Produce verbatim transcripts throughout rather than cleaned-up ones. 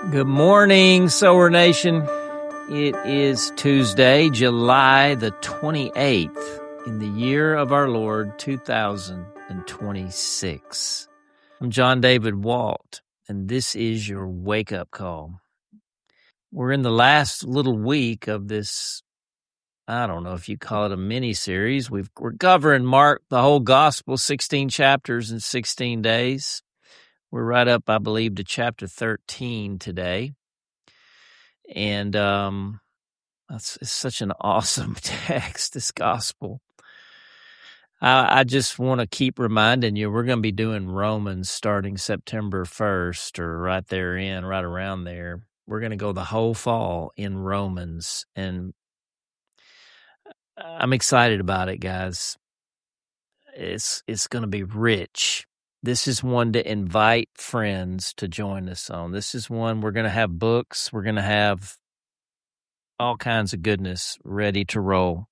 Good morning, Sower Nation. It is Tuesday, July the twenty-eighth, in the year of our Lord, two thousand twenty-six. I'm John David Walt, and this is your wake-up call. We're in the last little week of this, I don't know if you call it a mini-series. We've, we're covering Mark, the whole gospel, sixteen chapters in sixteen days. We're right up, I believe, to chapter thirteen today. And um, that's it's such an awesome text, this gospel. I, I just want to keep reminding you, we're going to be doing Romans starting September first, or right there in, right around there. We're going to go the whole fall in Romans, and I'm excited about it, guys. It's it's going to be rich. This is one to invite friends to join us on. This is one we're going to have books. We're going to have all kinds of goodness ready to roll.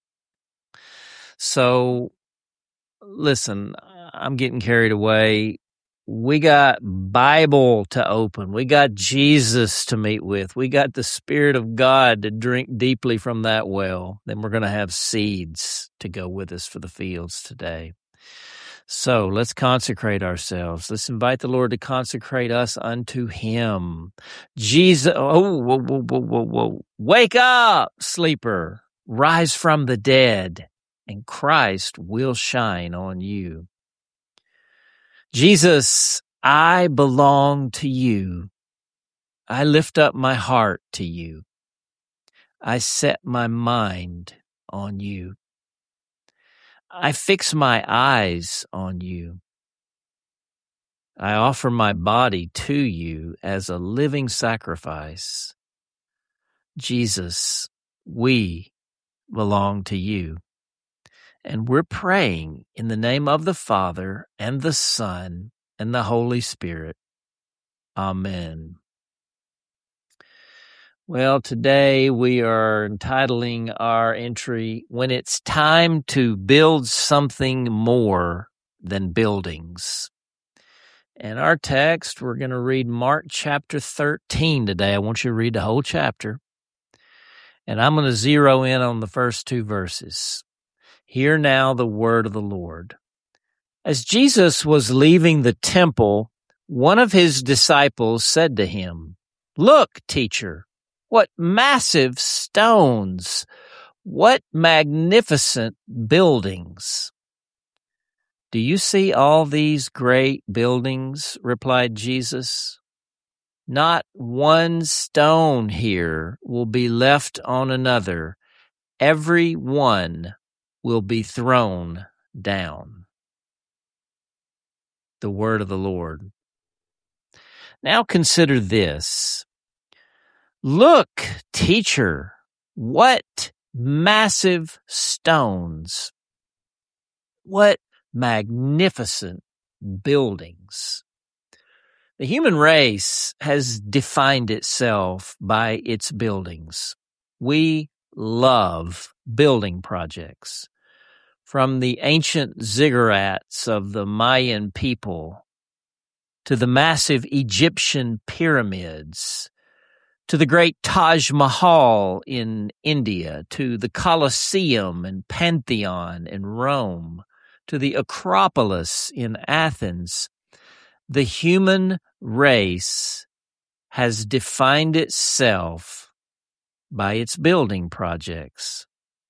So, listen, I'm getting carried away. We got Bible to open. We got Jesus to meet with. We got the Spirit of God to drink deeply from that well. Then we're going to have seeds to go with us for the fields today. So let's consecrate ourselves. Let's invite the Lord to consecrate us unto Him. Jesus, oh, whoa, whoa, whoa, whoa, whoa. Wake up, sleeper. Rise from the dead, and Christ will shine on you. Jesus, I belong to you. I lift up my heart to you. I set my mind on you. I fix my eyes on you. I offer my body to you as a living sacrifice. Jesus, we belong to you. And we're praying in the name of the Father and the Son and the Holy Spirit. Amen. Well, today we are entitling our entry, When It's Time to Build Something More Than Buildings. And our text, we're going to read Mark chapter thirteen today. I want you to read the whole chapter. And I'm going to zero in on the first two verses. Hear now the word of the Lord. As Jesus was leaving the temple, one of his disciples said to him, "Look, teacher, what massive stones, what magnificent buildings." "Do you see all these great buildings?" replied Jesus. "Not one stone here will be left on another. Every one will be thrown down." The word of the Lord. Now consider this. "Look, teacher, what massive stones, what magnificent buildings." The human race has defined itself by its buildings. We love building projects. From the ancient ziggurats of the Mayan people to the massive Egyptian pyramids, to the great Taj Mahal in India, to the Colosseum and Pantheon in Rome, to the Acropolis in Athens, the human race has defined itself by its building projects.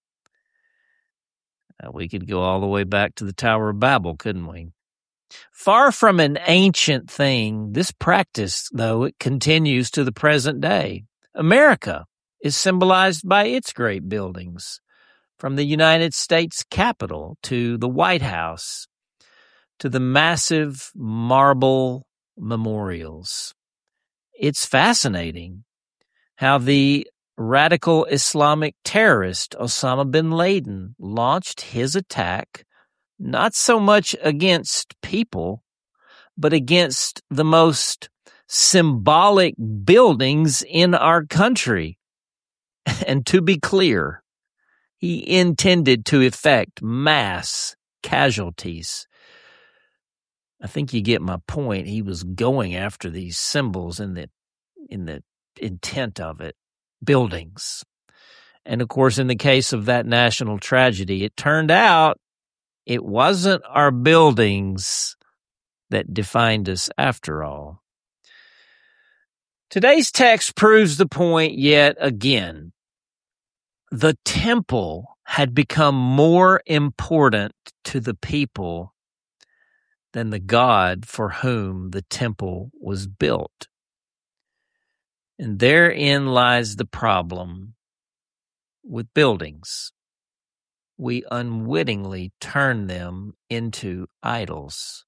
Uh, we could go all the way back to the Tower of Babel, couldn't we? Far from an ancient thing, this practice, though, it continues to the present day. America is symbolized by its great buildings, from the United States Capitol to the White House to the massive marble memorials. It's fascinating how the radical Islamic terrorist Osama bin Laden launched his attack not so much against people, but against the most symbolic buildings in our country. And to be clear, he intended to effect mass casualties. I think you get my point. He was going after these symbols in the in the intent of it, buildings. And of course, in the case of that national tragedy, it turned out it wasn't our buildings that defined us after all. Today's text proves the point yet again. The temple had become more important to the people than the God for whom the temple was built. And therein lies the problem with buildings. We unwittingly turn them into idols.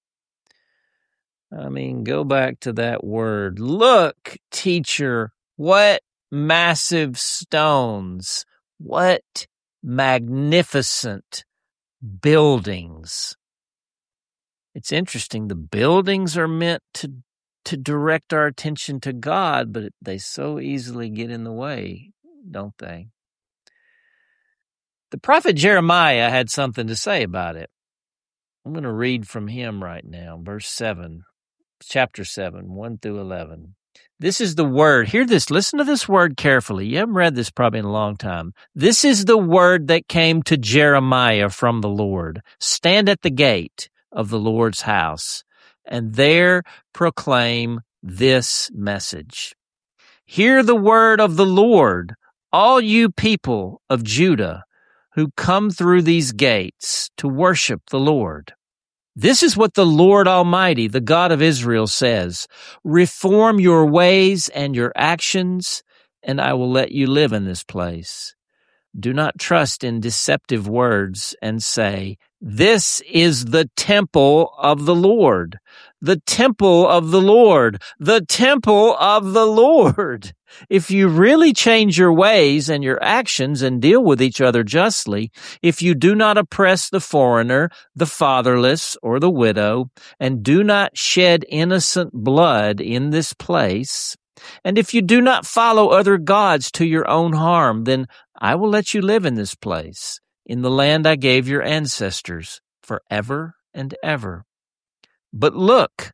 I mean, go back to that word. Look, teacher, what massive stones, what magnificent buildings. It's interesting. The buildings are meant to, to direct our attention to God, but they so easily get in the way, don't they? The prophet Jeremiah had something to say about it. I'm going to read from him right now, verse seven, chapter seven, one through eleven. This is the word. Hear this. Listen to this word carefully. You haven't read this probably in a long time. This is the word that came to Jeremiah from the Lord. Stand at the gate of the Lord's house, and there proclaim this message. Hear the word of the Lord, all you people of Judah, who come through these gates to worship the Lord. This is what the Lord Almighty, the God of Israel, says. Reform your ways and your actions, and I will let you live in this place. Do not trust in deceptive words and say, this is the temple of the Lord, the temple of the Lord, the temple of the Lord. If you really change your ways and your actions and deal with each other justly, if you do not oppress the foreigner, the fatherless, or the widow, and do not shed innocent blood in this place, and if you do not follow other gods to your own harm, then I will let you live in this place, in the land I gave your ancestors, forever and ever. But look,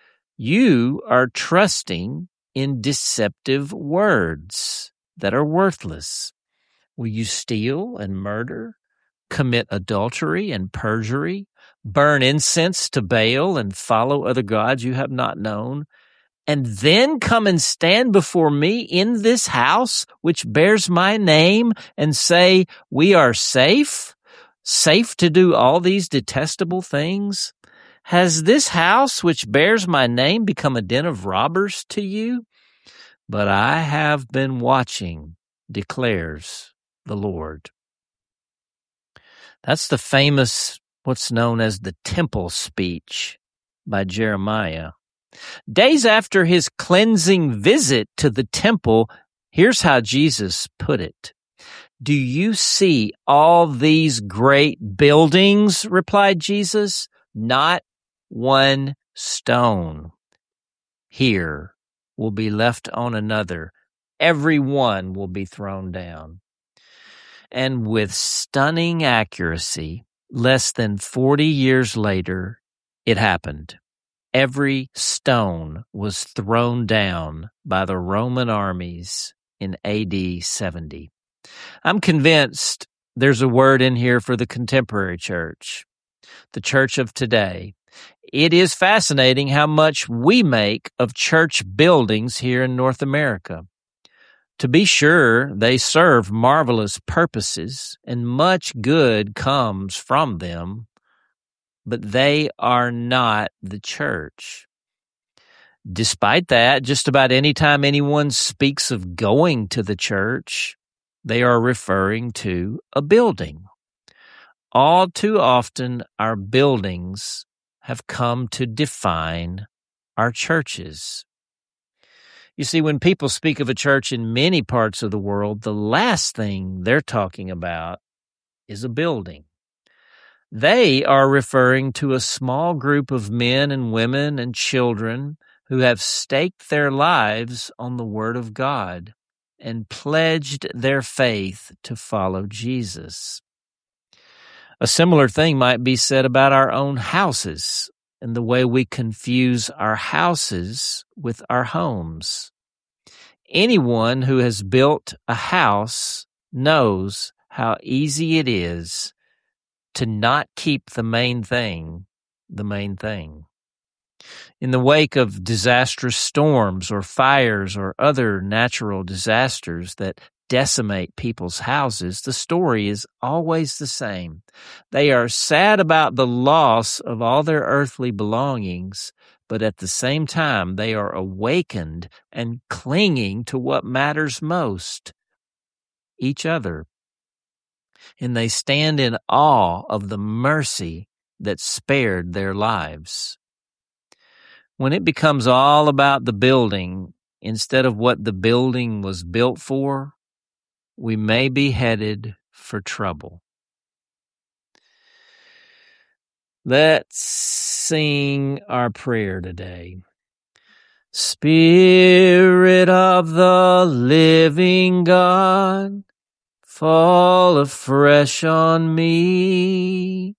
you are trusting in deceptive words that are worthless. Will you steal and murder, commit adultery and perjury, burn incense to Baal and follow other gods you have not known, and then come and stand before me in this house which bears my name and say, we are safe, safe to do all these detestable things? Has this house which bears my name become a den of robbers to you? But I have been watching, declares the Lord. That's the famous, what's known as the temple speech by Jeremiah. Days after his cleansing visit to the temple, here's how Jesus put it. Do you see all these great buildings? Replied Jesus. Not one stone here will be left on another. Every one will be thrown down. And with stunning accuracy, less than forty years later, it happened. Every stone was thrown down by the Roman armies in A D seventy. I'm convinced there's a word in here for the contemporary church, the church of today. It is fascinating how much we make of church buildings here in North America. To be sure, they serve marvelous purposes, and much good comes from them, but they are not the church. Despite that, just about any time anyone speaks of going to the church, they are referring to a building. All too often, our buildings have come to define our churches. You see, when people speak of a church in many parts of the world, the last thing they're talking about is a building. They are referring to a small group of men and women and children who have staked their lives on the Word of God and pledged their faith to follow Jesus. A similar thing might be said about our own houses and the way we confuse our houses with our homes. Anyone who has built a house knows how easy it is to not keep the main thing the main thing. In the wake of disastrous storms or fires or other natural disasters that decimate people's houses, the story is always the same. They are sad about the loss of all their earthly belongings, but at the same time, they are awakened and clinging to what matters most, each other. And they stand in awe of the mercy that spared their lives. When it becomes all about the building instead of what the building was built for, we may be headed for trouble. Let's sing our prayer today. Spirit of the living God, fall afresh on me.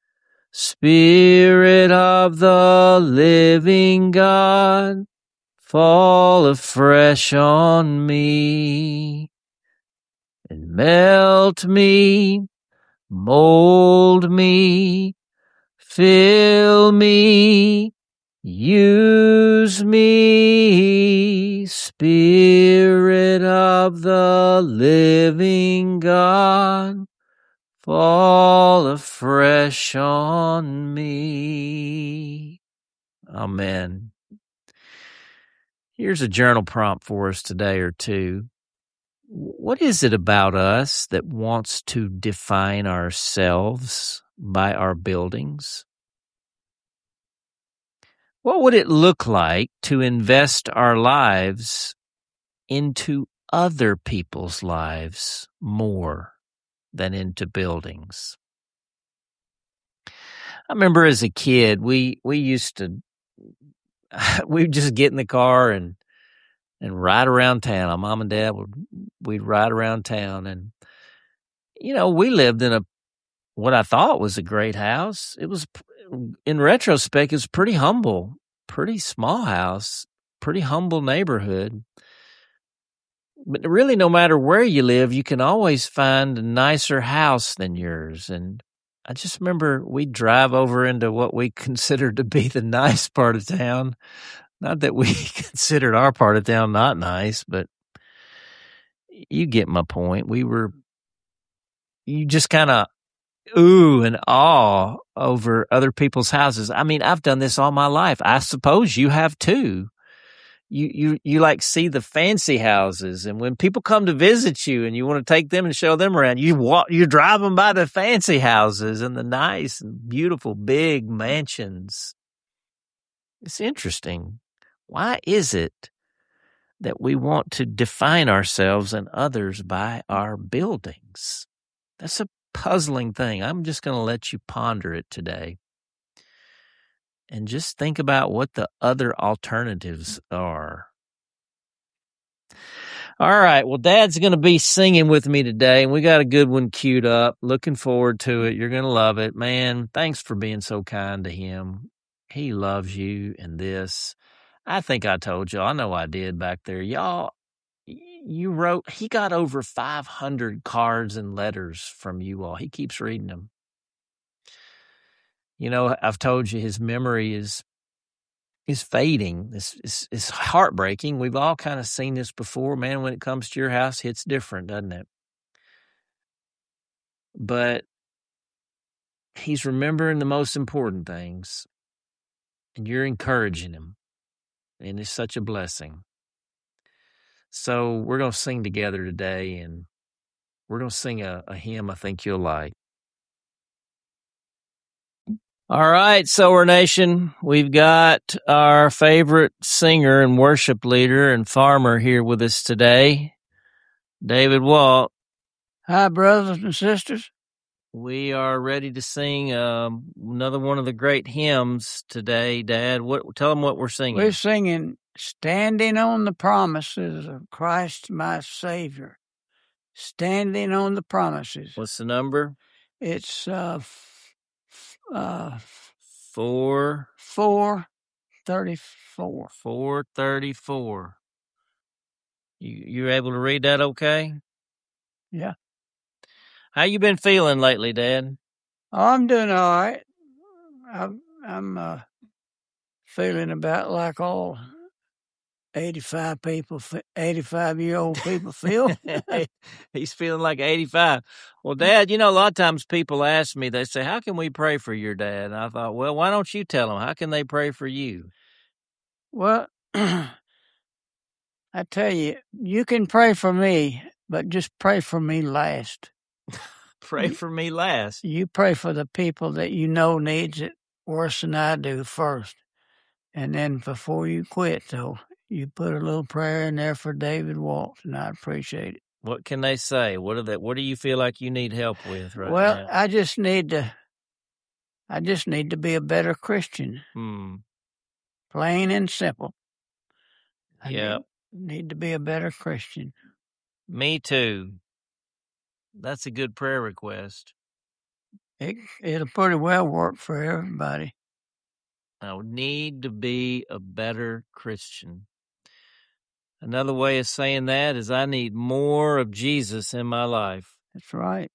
Spirit of the living God, fall afresh on me. And melt me, mold me, fill me, use me, Spirit of the living God, fall afresh on me. Amen. Here's a journal prompt for us today or two. What is it about us that wants to define ourselves by our buildings? What would it look like to invest our lives into other people's lives more than into buildings? I remember as a kid, we we used to we'd just get in the car and and ride around town. Our mom and dad would we'd ride around town, and you know, we lived in a what I thought was a great house. It was, in retrospect, it was pretty humble, pretty small house, pretty humble neighborhood. But really, no matter where you live, you can always find a nicer house than yours. And I just remember we'd drive over into what we considered to be the nice part of town. Not that we considered our part of town not nice, but you get my point. We were, you just kind of ooh and awe over other people's houses. I mean, I've done this all my life. I suppose you have too. You you you like see the fancy houses, and when people come to visit you and you want to take them and show them around, you walk, you drive them by the fancy houses and the nice and beautiful big mansions. It's interesting. Why is it that we want to define ourselves and others by our buildings? That's a puzzling thing. I'm just going to let you ponder it today. And just think about what the other alternatives are. All right. Well, Dad's going to be singing with me today, and we got a good one queued up. Looking forward to it. You're going to love it. Man, thanks for being so kind to him. He loves you and this. I think I told y'all. I know I did back there. Y'all, you wrote, he got over five hundred cards and letters from you all. He keeps reading them. You know, I've told you his memory is is fading. It's, it's, it's heartbreaking. We've all kind of seen this before. Man, when it comes to your house, it's different, doesn't it? But he's remembering the most important things, and you're encouraging him, and it's such a blessing. So we're going to sing together today, and we're going to sing a, a hymn I think you'll like. All right, Sower Nation, we've got our favorite singer and worship leader and farmer here with us today, David Walt. Hi, brothers and sisters. We are ready to sing um, another one of the great hymns today, Dad. What? Tell them what we're singing. We're singing Standing on the Promises of Christ my Savior. Standing on the Promises. What's the number? It's uh, f- uh, Four. four thirty-four. Four thirty-four. You you able to read that okay? Yeah. How you been feeling lately, Dad? Oh, I'm doing all right. I'm, I'm uh, feeling about like all eighty-five people, eighty-five-year-old people feel. He's feeling like eighty-five. Well, Dad, you know, a lot of times people ask me, they say, how can we pray for your dad? And I thought, well, why don't you tell them? How can they pray for you? Well, I tell you, you can pray for me, but just pray for me last. Pray for me last. You pray for the people that you know needs it worse than I do first. And then before you quit, though, you put a little prayer in there for David Walt, and I appreciate it. What can they say? What are that? What do you feel like you need help with right well, now? Well, I just need to, I just need to be a better Christian. Hmm. Plain and simple. I Yeah. Need, need to be a better Christian. Me too. That's a good prayer request. It, it'll pretty well work for everybody. I would need to be a better Christian. Another way of saying that is I need more of Jesus in my life. That's right.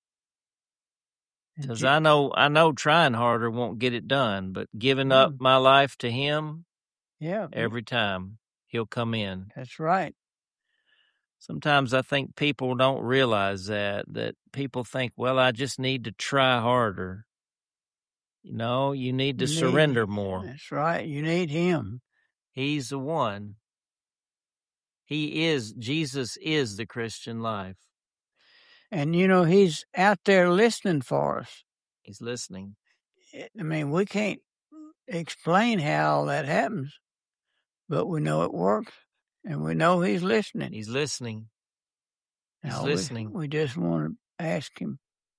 Because Je- I know I know trying harder won't get it done, but giving mm. up my life to Him, yeah, every time He'll come in. That's right. Sometimes I think people don't realize that, that people think, well, I just need to try harder. You know, you need to you surrender need, more. That's right. You need Him. He's the one. He is, Jesus is the Christian life. And, you know, He's out there listening for us. He's listening. I mean, we can't explain how all that happens, but we know it works, and we know He's listening. He's listening. He's now listening. We, we just want to ask Him.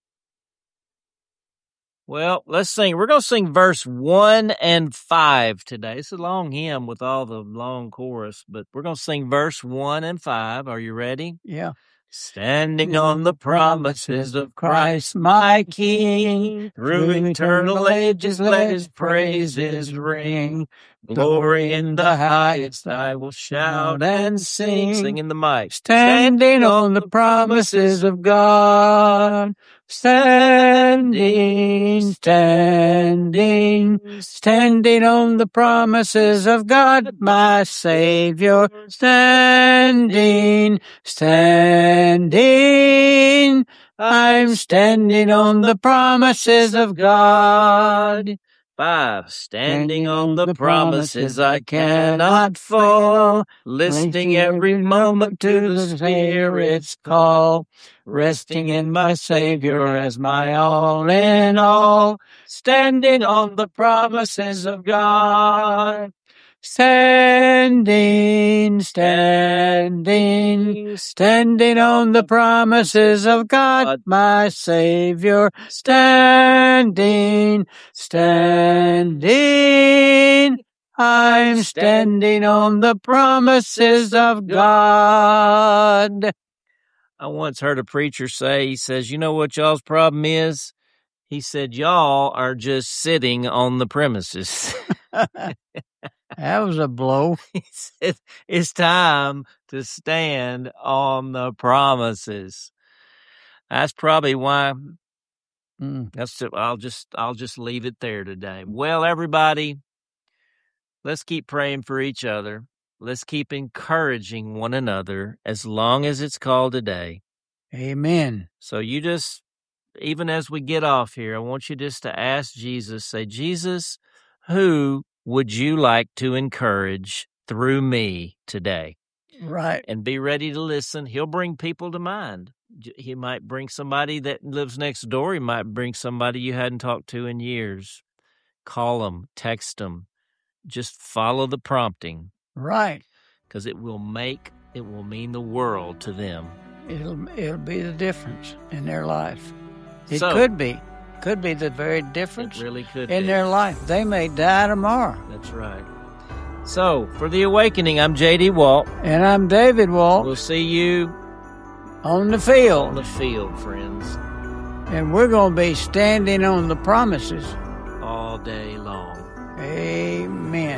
Well, let's sing. We're going to sing verse one and five today. It's a long hymn with all the long chorus, but we're going to sing verse one and five. Are you ready? Yeah. Standing on the promises of Christ, my King, through eternal ages let His praises ring. Glory in the highest I will shout and sing. Sing in the mic. Standing on the promises of God. Standing, standing, standing on the promises of God, my Savior. Standing, standing, I'm standing on the promises of God. Five, standing on the promises I cannot fall, listening every moment to the Spirit's call, resting in my Savior as my all in all, standing on the promises of God. Standing, standing, standing on the promises of God, my Savior. Standing, standing, I'm standing on the promises of God. I once heard a preacher say, he says, you know what y'all's problem is? He said, y'all are just sitting on the premises. That was a blow. He said, it's time to stand on the promises. That's probably why. Mm. That's. I'll just. I'll just leave it there today. Well, everybody, let's keep praying for each other. Let's keep encouraging one another as long as it's called today. Amen. So you just, even as we get off here, I want you just to ask Jesus. Say, Jesus, who would you like to encourage through me today? Right. And be ready to listen. He'll bring people to mind. He might bring somebody that lives next door. He might bring somebody you hadn't talked to in years. Call them, text them. Just follow the prompting. Right. Because it will make, it will mean the world to them. It'll, it'll be the difference in their life. It so, could be. Could be the very difference it really could in be. their life. They may die tomorrow. That's right. So, for The Awakening, I'm J D Walt. And I'm David Walt. We'll see you on the field. On the field, friends. And we're going to be standing on the promises all day long. Amen.